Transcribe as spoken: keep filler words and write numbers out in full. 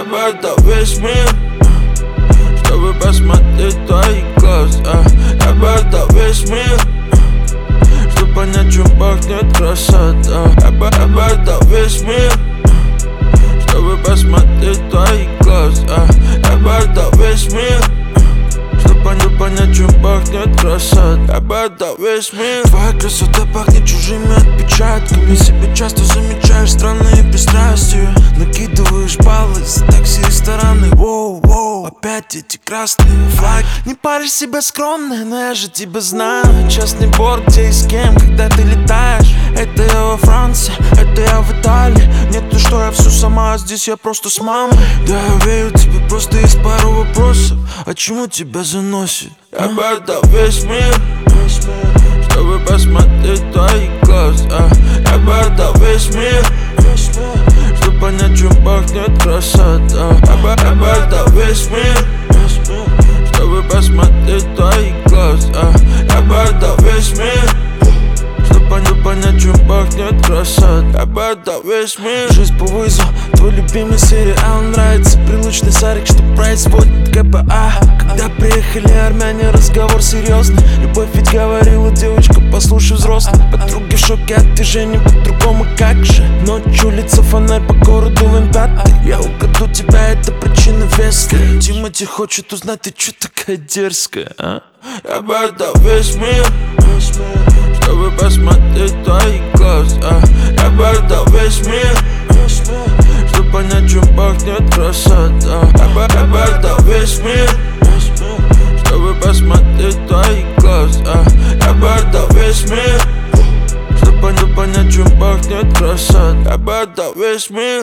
бы отдал весь мир, чтобы посмотреть в твои глаза. Я бы отдал весь мир, чтобы понять, чем пахнет красота. Я бы, я бы отдал весь мир, чтобы посмотреть в твои глаза. Я бы отдал весь мир, чтобы понять, понять, чем пахнет красота. Я бы отдал весь мир. Твоя красота пахнет чужими отпечатками. Себе часто замечаешь странные пристрастия. Накидываешь баллы за такси, рестораны. Воу-воу, опять эти красные флаги. Не паришь себя скромно, но я же тебя знаю. Частный борт, где и с кем, когда ты летаешь. Это я во Франции, это я в Италии. Нет, ну что я все сама, здесь я просто с мамой. Да, я верю тебе, просто есть пару вопросов. А чему тебя заносит? Я бы отдал весь мир, чтобы посмотреть в твои глаза. Я бы отдал весь мир, чтобы понять, чем пахнет красота. Я бы, я бы отдал весь мир, чтобы посмотреть в твои глаза. Я бы отдал весь мир, чтобы понять, понять, чем пахнет красота. Я бы отдал весь мир. Жизнь по вызову, твой любимый сериал нравится. Прилучный сарик, что производит КПА. Когда приехали армяне, разговор серьезный. Любовь ведь говорила девочка, послушай взрослых. Подруги в шоке от движения, по-другому как же. Ночью лицо фонарь по городу в эм пять. Я украду тебя, это причина веская. Тимати хочет узнать, ты чё такая дерзкая, а? Я бы отдал весь мир, чтобы посмотреть в твои глаза. Я бы отдал весь мир, чтобы понять, чем пахнет красота. Я бы, я бы отдал весь мир, чтобы посмотреть в твои глаза. Я бы отдал весь мир, чтобы понять, понять, чем пахнет красота. Я бы отдал весь мир.